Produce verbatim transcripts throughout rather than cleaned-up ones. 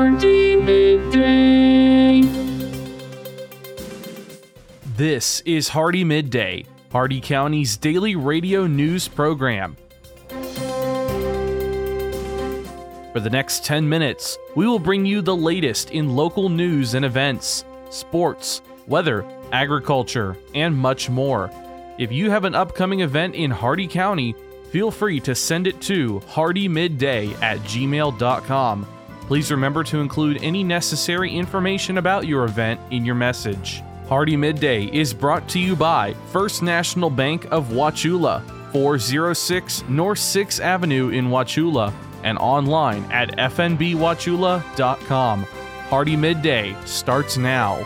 Hardy Midday. This is Hardy Midday, Hardy County's daily radio news program. For the next ten minutes, we will bring you the latest in local news and events, sports, weather, agriculture, and much more. If you have an upcoming event in Hardy County, feel free to send it to hardymidday at gmail dot com. Please remember to include any necessary information about your event in your message. Hardy Midday is brought to you by First National Bank of Wauchula, four oh six North sixth Avenue in Wauchula, and online at f n b wauchula dot com. Hardy Midday starts now.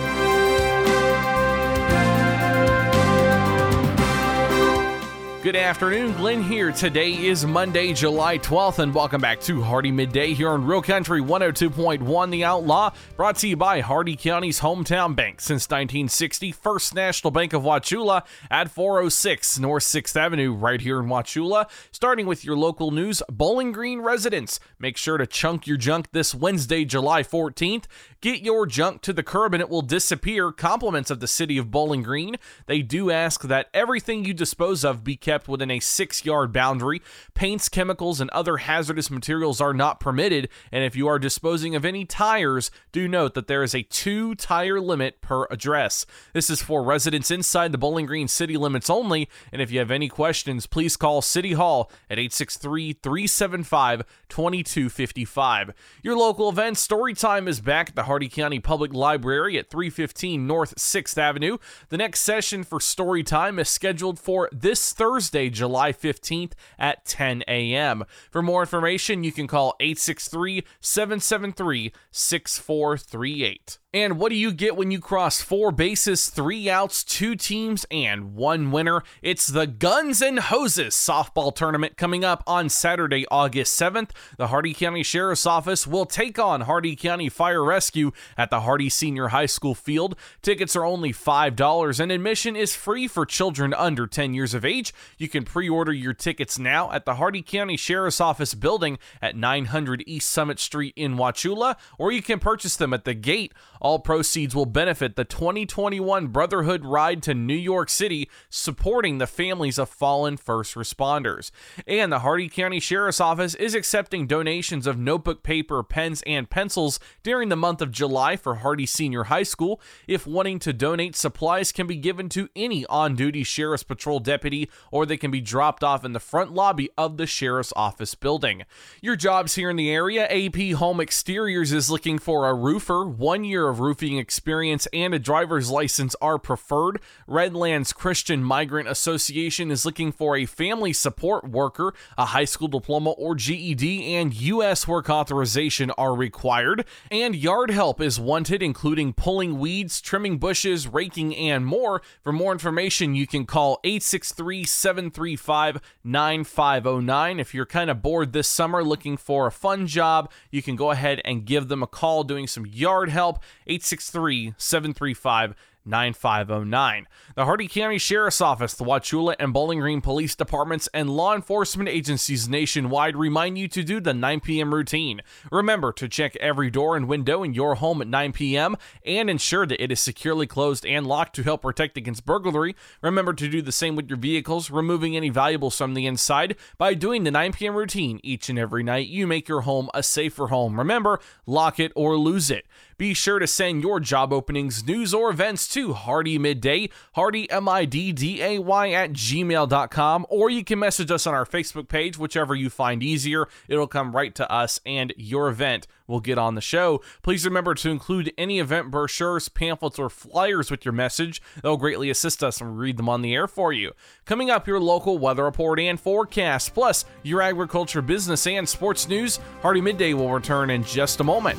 Good afternoon, Glenn here. Today is Monday, July twelfth, and welcome back to Hardy Midday here on Real Country one oh two point one The Outlaw, brought to you by Hardy County's hometown bank since nineteen sixty, First National Bank of Wauchula at four oh six North sixth Avenue right here in Wauchula. Starting with your local news, Bowling Green residents, make sure to chunk your junk this Wednesday, July fourteenth. Get your junk to the curb and it will disappear. Compliments of the city of Bowling Green. They do ask that everything you dispose of be kept within a six-yard boundary. Paints, chemicals, and other hazardous materials are not permitted, and if you are disposing of any tires, do note that there is a two-tire limit per address. This is for residents inside the Bowling Green city limits only, and if you have any questions, please call City Hall at eight six three, three seven five, two two five five. Your local event, Storytime, is back at the Hardy County Public Library at three fifteen North sixth Avenue. The next session for Storytime is scheduled for this Thursday, July fifteenth at ten a.m. For more information, you can call eight six three, seven seven three, six four three eight. And what do you get when you cross four bases, three outs, two teams, and one winner? It's the Guns and Hoses softball tournament coming up on Saturday, August seventh. The Hardy County Sheriff's Office will take on Hardy County Fire Rescue at the Hardy Senior High School field. Tickets are only five dollars and admission is free for children under ten years of age. You can pre-order your tickets now at the Hardy County Sheriff's Office building at nine hundred East Summit Street in Wauchula, or you can purchase them at the gate. All proceeds will benefit the twenty twenty-one Brotherhood Ride to New York City, supporting the families of fallen first responders. And the Hardy County Sheriff's Office is accepting donations of notebook paper, pens, and pencils during the month of July for Hardy Senior High School. If wanting to donate, supplies can be given to any on-duty Sheriff's Patrol deputy, or they can be dropped off in the front lobby of the Sheriff's Office building. Your jobs here in the area, A P Home Exteriors is looking for a roofer. One year of roofing experience and a driver's license are preferred. Redlands Christian Migrant Association is looking for a family support worker. A high school diploma or G E D and U S work authorization are required. And yard help is wanted, including pulling weeds, trimming bushes, raking, and more. For more information, you can call eight six three, seven three five, nine five oh nine. If you're kind of bored this summer looking for a fun job, you can go ahead and give them a call doing some yard help. eight six three, seven three five, nine five oh nine. The Hardy County Sheriff's Office, the Wauchula and Bowling Green Police Departments, and law enforcement agencies nationwide remind you to do the nine p.m. routine. Remember to check every door and window in your home at nine p.m. and ensure that it is securely closed and locked to help protect against burglary. Remember to do the same with your vehicles, removing any valuables from the inside. By doing the nine p.m. routine each and every night, you make your home a safer home. Remember, lock it or lose it. Be sure to send your job openings, news, or events to Hardy Midday, Hardy M I D D A Y at gmail dot com, or you can message us on our Facebook page, whichever you find easier. It'll come right to us, and your event will get on the show. Please remember to include any event brochures, pamphlets, or flyers with your message. They'll greatly assist us and read them on the air for you. Coming up, your local weather report and forecast, plus your agriculture, business, and sports news. Hardy Midday will return in just a moment.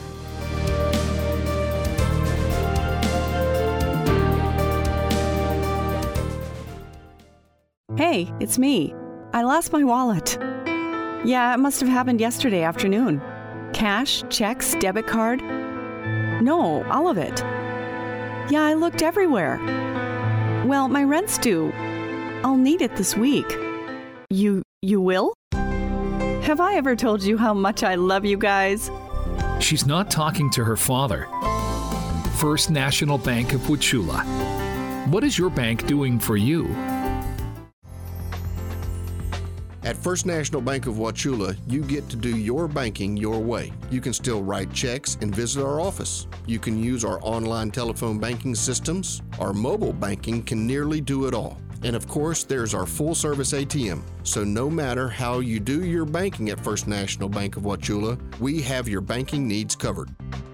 Hey, it's me. I lost my wallet. Yeah, it must have happened yesterday afternoon. Cash, checks, debit card. No, all of it. Yeah, I looked everywhere. Well, my rent's due. I'll need it this week. You, you will? Have I ever told you how much I love you guys? She's not talking to her father. First National Bank of Wauchula. What is your bank doing for you? At First National Bank of Wauchula, you get to do your banking your way. You can still write checks and visit our office. You can use our online telephone banking systems. Our mobile banking can nearly do it all. And of course, there's our full-service A T M. So no matter how you do your banking at First National Bank of Wauchula, we have your banking needs covered.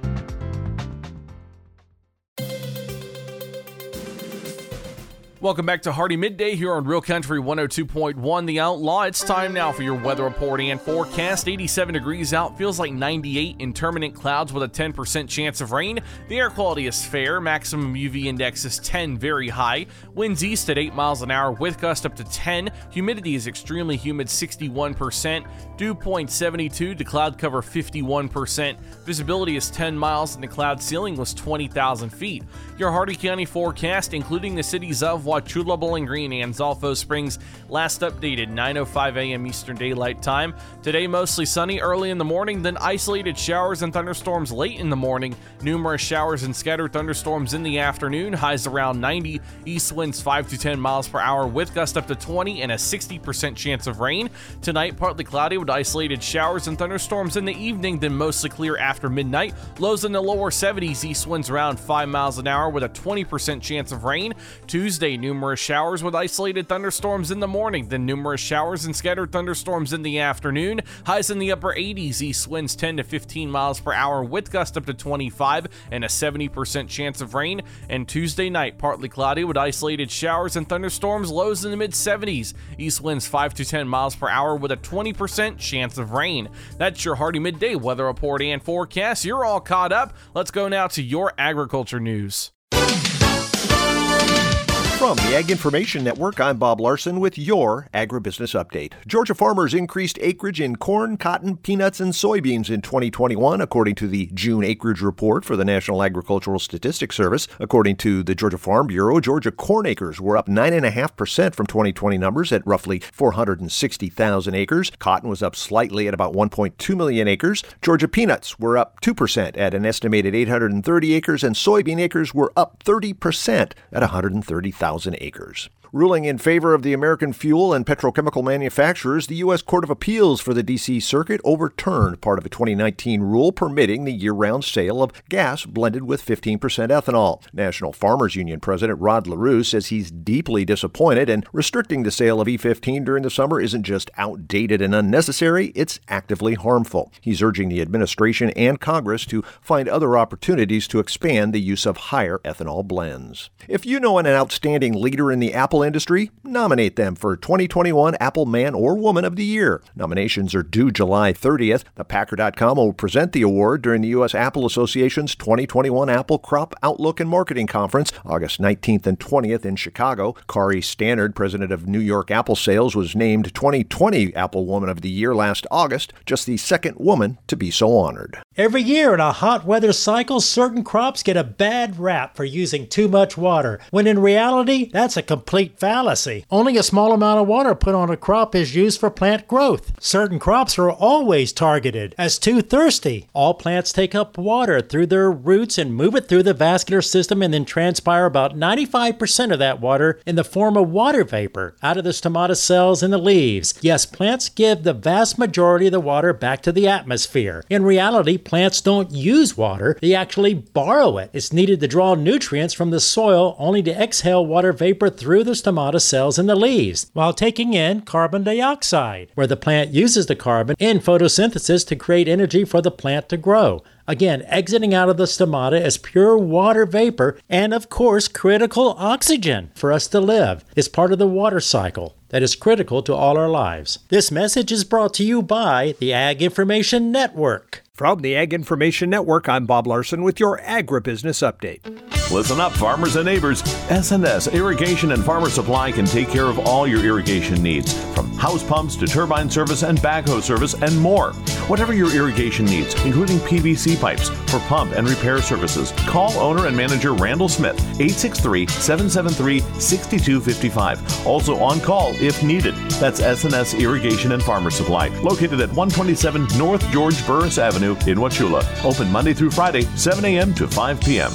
Welcome back to Hardy Midday here on Real Country one oh two point one The Outlaw. It's time now for your weather report and forecast. eighty-seven degrees out, feels like ninety-eight, intermittent clouds with a ten percent chance of rain. The air quality is fair, maximum U V index is ten, very high. Winds east at eight miles an hour with gust up to ten. Humidity is extremely humid, sixty-one percent. Dew point seventy-two, the cloud cover fifty-one percent. Visibility is ten miles and the cloud ceiling was twenty thousand feet. Your Hardy County forecast, including the cities of Wauchula, Bowling Green, and Zolfo Springs, last updated nine oh five a.m. Eastern Daylight Time. Today, mostly sunny early in the morning, then isolated showers and thunderstorms late in the morning. Numerous showers and scattered thunderstorms in the afternoon. Highs around ninety. East winds five to ten miles per hour with gust up to twenty and a sixty percent chance of rain. Tonight, partly cloudy with isolated showers and thunderstorms in the evening, then mostly clear after midnight. Lows in the lower seventies. East winds around five miles an hour with a twenty percent chance of rain. Tuesday, numerous showers with isolated thunderstorms in the morning, then numerous showers and scattered thunderstorms in the afternoon. Highs in the upper eighties. East winds ten to fifteen miles per hour with gust up to twenty-five and a seventy percent chance of rain. And Tuesday night, partly cloudy with isolated showers and thunderstorms. Lows in the mid seventies. East winds five to ten miles per hour with a twenty percent chance of rain. That's your Hardy Midday weather report and forecast. You're all caught up. Let's go now to your agriculture news. From the Ag Information Network, I'm Bob Larson with your Agribusiness Update. Georgia farmers increased acreage in corn, cotton, peanuts, and soybeans in twenty twenty-one, according to the June acreage report for the National Agricultural Statistics Service. According to the Georgia Farm Bureau, Georgia corn acres were up nine point five percent from twenty twenty numbers at roughly four hundred sixty thousand acres. Cotton was up slightly at about one point two million acres. Georgia peanuts were up two percent at an estimated eight hundred thirty acres, and soybean acres were up thirty percent at one hundred thirty thousand acres. Ruling in favor of the American fuel and petrochemical manufacturers, the U S Court of Appeals for the D C Circuit overturned part of a twenty nineteen rule permitting the year-round sale of gas blended with fifteen percent ethanol. National Farmers Union President Rod LaRue says he's deeply disappointed, and restricting the sale of E fifteen during the summer isn't just outdated and unnecessary, it's actively harmful. He's urging the administration and Congress to find other opportunities to expand the use of higher ethanol blends. If you know an outstanding leader in the Apple industry, nominate them for twenty twenty-one Apple Man or Woman of the Year. Nominations are due July thirtieth. The Packer dot com will present the award during the U S Apple Association's twenty twenty-one Apple Crop Outlook and Marketing Conference, August nineteenth and twentieth in Chicago. Kari Stannard, president of New York Apple Sales, was named twenty twenty Apple Woman of the Year last August, just the second woman to be so honored. Every year in a hot weather cycle, certain crops get a bad rap for using too much water, when in reality, that's a complete fallacy. Only a small amount of water put on a crop is used for plant growth. Certain crops are always targeted as too thirsty. All plants take up water through their roots and move it through the vascular system and then transpire about ninety-five percent of that water in the form of water vapor out of the stomata cells in the leaves. Yes, plants give the vast majority of the water back to the atmosphere. In reality, plants don't use water, they actually borrow it. It's needed to draw nutrients from the soil only to exhale water vapor through the stomata cells in the leaves, while taking in carbon dioxide, where the plant uses the carbon in photosynthesis to create energy for the plant to grow. Again, exiting out of the stomata as pure water vapor and, of course, critical oxygen for us to live is part of the water cycle that is critical to all our lives. This message is brought to you by the Ag Information Network. From the Ag Information Network, I'm Bob Larson with your Agribusiness Update. Listen up, farmers and neighbors. S and S Irrigation and Farmer Supply can take care of all your irrigation needs, from house pumps to turbine service and backhoe service and more. Whatever your irrigation needs, including P V C pipes for pump and repair services, call owner and manager Randall Smith, eight six three, seven seven three, six two five five. Also on call if needed. That's S and S Irrigation and Farmer Supply, located at one twenty-seven North George Burris Avenue in Wauchula. Open Monday through Friday, seven a.m. to five p.m.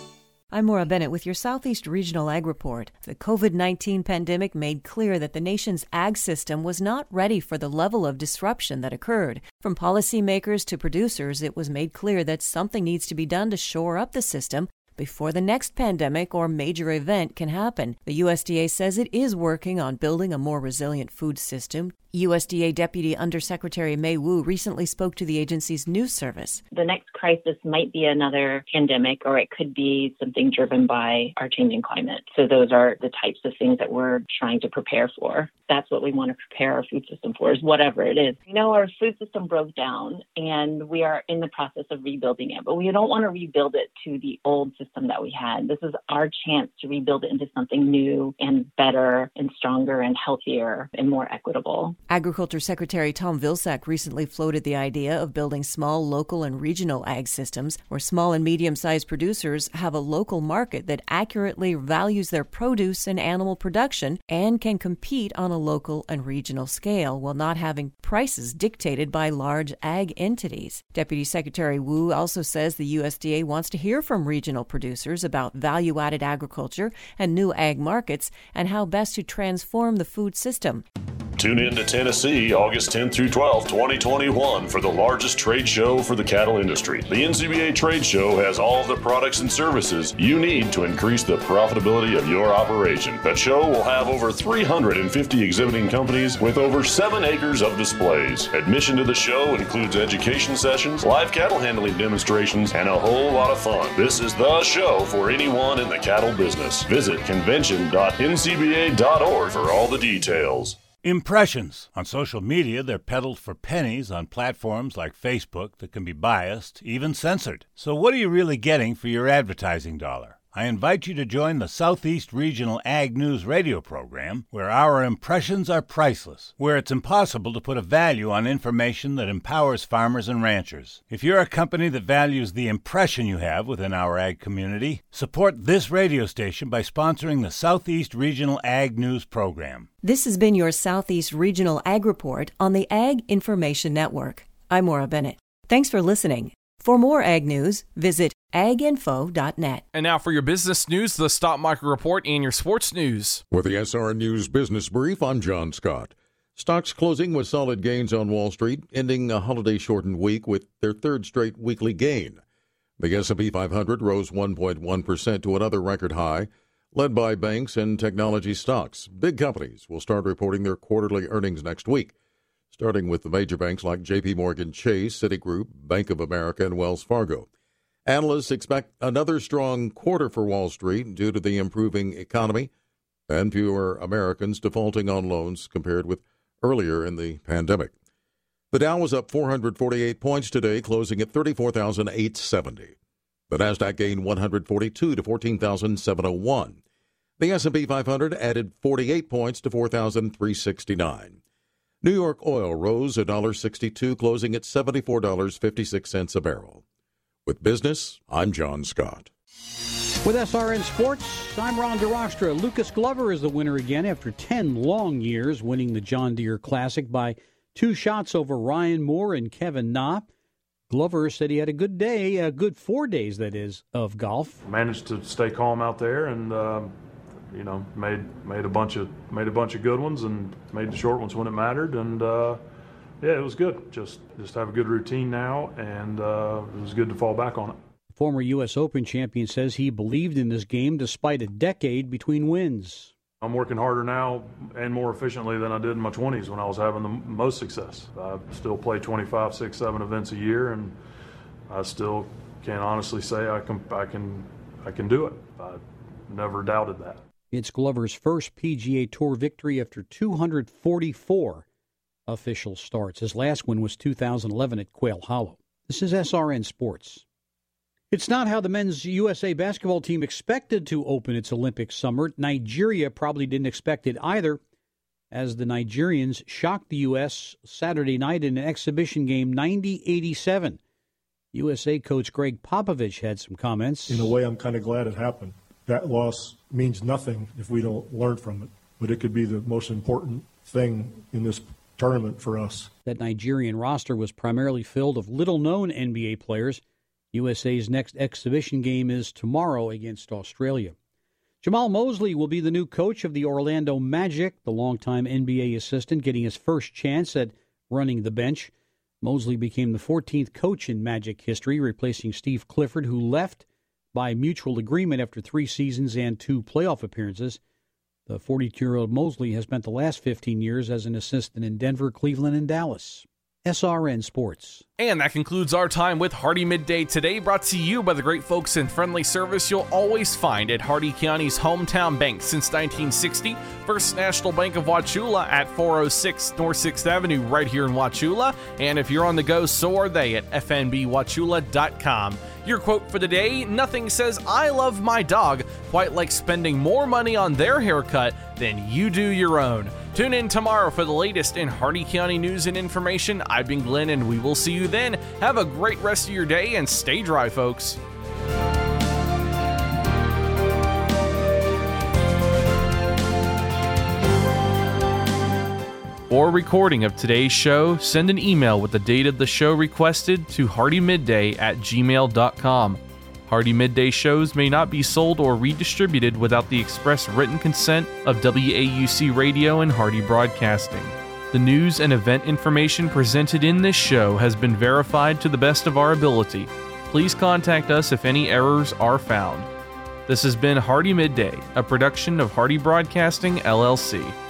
I'm Maura Bennett with your Southeast Regional Ag Report. The covid nineteen pandemic made clear that the nation's ag system was not ready for the level of disruption that occurred. From policymakers to producers, it was made clear that something needs to be done to shore up the system before the next pandemic or major event can happen. The U S D A says it is working on building a more resilient food system. U S D A Deputy Undersecretary Mei Wu recently spoke to the agency's news service. The next crisis might be another pandemic, or it could be something driven by our changing climate. So those are the types of things that we're trying to prepare for. That's what we want to prepare our food system for, is whatever it is. You know, our food system broke down, and we are in the process of rebuilding it. But we don't want to rebuild it to the old system that we had. This is our chance to rebuild it into something new and better and stronger and healthier and more equitable. Agriculture Secretary Tom Vilsack recently floated the idea of building small local and regional ag systems where small and medium-sized producers have a local market that accurately values their produce and animal production and can compete on a local and regional scale while not having prices dictated by large ag entities. Deputy Secretary Wu also says the U S D A wants to hear from regional producers about value-added agriculture and new ag markets and how best to transform the food system. Tune in to Tennessee August tenth through twelfth, twenty twenty-one for the largest trade show for the cattle industry. The N C B A Trade Show has all of the products and services you need to increase the profitability of your operation. That show will have over three hundred fifty exhibiting companies with over seven acres of displays. Admission to the show includes education sessions, live cattle handling demonstrations, and a whole lot of fun. This is the show for anyone in the cattle business. Visit convention dot n c b a dot org for all the details. Impressions. On social media, they're peddled for pennies on platforms like Facebook that can be biased, even censored. So what are you really getting for your advertising dollar? I invite you to join the Southeast Regional Ag News radio program, where our impressions are priceless, where it's impossible to put a value on information that empowers farmers and ranchers. If you're a company that values the impression you have within our ag community, support this radio station by sponsoring the Southeast Regional Ag News program. This has been your Southeast Regional Ag Report on the Ag Information Network. I'm Maura Bennett. Thanks for listening. For more ag news, visit ag info dot net. And now for your business news, the Stock Market Report, and your sports news. With the S R N News Business Brief, I'm John Scott. Stocks closing with solid gains on Wall Street, ending a holiday-shortened week with their third straight weekly gain. The S and P five hundred rose one point one percent to another record high, led by banks and technology stocks. Big companies will start reporting their quarterly earnings next week, starting with the major banks like J P Morgan Chase, Citigroup, Bank of America, and Wells Fargo. Analysts expect another strong quarter for Wall Street due to the improving economy and fewer Americans defaulting on loans compared with earlier in the pandemic. The Dow was up four hundred forty-eight points today, closing at thirty-four thousand eight hundred seventy. The Nasdaq gained one hundred forty-two to fourteen thousand seven hundred one. The S and P five hundred added forty-eight points to four thousand three hundred sixty-nine. New York oil rose one dollar sixty-two, closing at seventy-four dollars and fifty-six cents a barrel. With business, I'm John Scott. With S R N Sports, I'm Ron DeRostra. Lucas Glover is the winner again after ten long years, winning the John Deere Classic by two shots over Ryan Moore and Kevin Na. Glover said he had a good day, a good four days, that is, of golf. Managed to stay calm out there and, uh, you know, made made a bunch of made a bunch of good ones and made the short ones when it mattered. And, uh, yeah, it was good. Just just have a good routine now, and uh, it was good to fall back on it. Former U S Open champion says he believed in this game despite a decade between wins. I'm working harder now and more efficiently than I did in my twenties when I was having the most success. I still play twenty-five, six, seven events a year, and I still can honestly say I can, I can, I can do it. I never doubted that. It's Glover's first P G A Tour victory after two hundred forty-four official starts. His last win was two thousand eleven at Quail Hollow. This is S R N Sports. It's not how the men's U S A basketball team expected to open its Olympic summer. Nigeria probably didn't expect it either, as the Nigerians shocked the U S Saturday night in an exhibition game ninety eighty-seven. U S A coach Greg Popovich had some comments. In a way, I'm kind of glad it happened. That loss means nothing if we don't learn from it, but it could be the most important thing in this tournament for us. That Nigerian roster was primarily filled of little-known N B A players. U S A's next exhibition game is tomorrow against Australia. Jamal Mosley will be the new coach of the Orlando Magic, the longtime N B A assistant getting his first chance at running the bench. Mosley became the fourteenth coach in Magic history, replacing Steve Clifford, who left by mutual agreement after three seasons and two playoff appearances. The forty-two-year-old Mosley has spent the last fifteen years as an assistant in Denver, Cleveland, and Dallas. S R N Sports. And that concludes our time with Hardee Midday today, brought to you by the great folks in friendly service you'll always find at Hardee County's hometown bank since nineteen sixty, First National Bank of Wauchula at four oh six North sixth Avenue right here in Wauchula. And if you're on the go, so are they at f n b wauchula dot com. Your quote for the day: nothing says I love my dog quite like spending more money on their haircut than you do your own. Tune in tomorrow for the latest in Hardee County news and information. I've been Glenn, and we will see you then. Have a great rest of your day and stay dry, folks. For a recording of today's show, send an email with the date of the show requested to hardymidday at gmail dot com. Hardee Midday shows may not be sold or redistributed without the express written consent of W A U C Radio and Hardee Broadcasting. The news and event information presented in this show has been verified to the best of our ability. Please contact us if any errors are found. This has been Hardee Midday, a production of Hardee Broadcasting, L L C.